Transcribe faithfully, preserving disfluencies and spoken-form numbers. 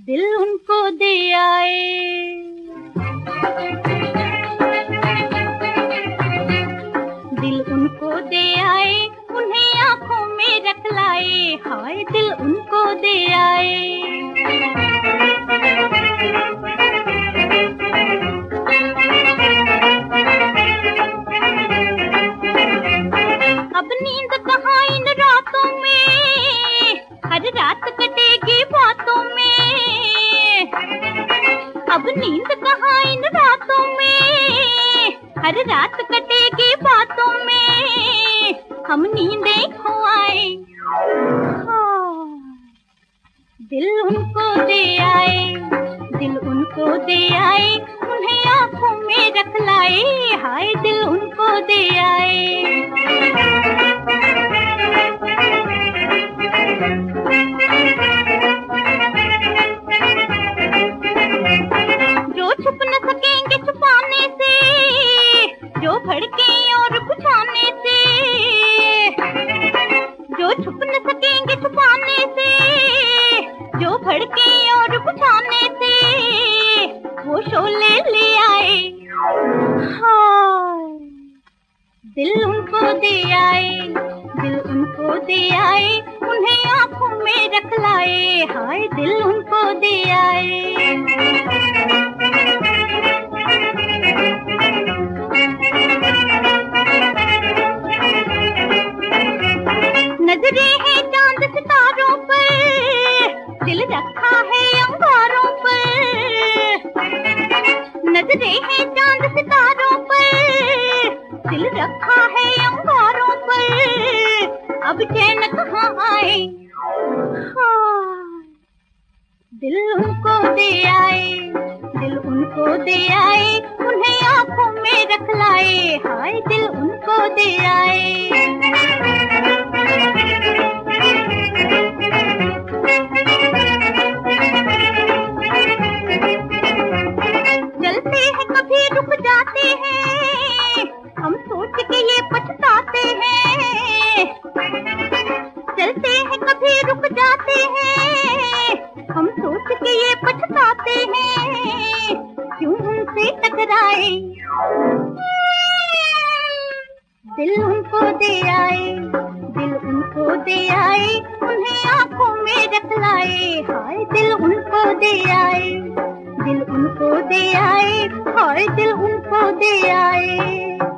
दिल उनको दे आए। दिल उनको दे आए, उन्हें आंखों में रख लाए, हाय दिल उनको दे आए। अब नींद कहाँ इन रातों में, हर रात कटेगी बातों में। अब नींद कहाँ इन रातों में, हर रात कटेगी बातों में। हम नींदें खोआए, दिल उनको दे आए। दिल उनको दे आए, उन्हें आंखों में रख लाए, हाय दिल उनको दे आए। जो छुप न सकेंगे छुपाने से, जो भड़के और बुझाने से। जो छुप न सकेंगे छुपाने से, जो भड़के और बुझाने से। वो शोले ले आए, हाय दिल उनको दे आए। दिल उनको दे आए, उन्हें आंखों में रख लाए, हाय दिल उनको दे आए। नजरें हैं चांद सितारों पर, दिल रखा है अंगारों पर। नजरें हैं चांद सितारों पर, दिल रखा है अंगारों पर। अब चैन कहाँ आए, दिल उनको दे आए। दिल उनको दे आए, उन्हें आंखों में रख लाए, हाय दिल उनको दे आए। चलते हैं कभी रुक जाते हैं, हम सोच के ये पछताते हैं। चलते हैं कभी रुक जाते हैं, हम सोच के ये पछताते हैं। क्यों उनसे टकराए, दिल उनको दे आए। दिल उनको दे आए, उन्हें आंखों में रख लाए, हाय दिल उनको दे आए। दिल उनको दे आए, हाय दिल उनको दे आए।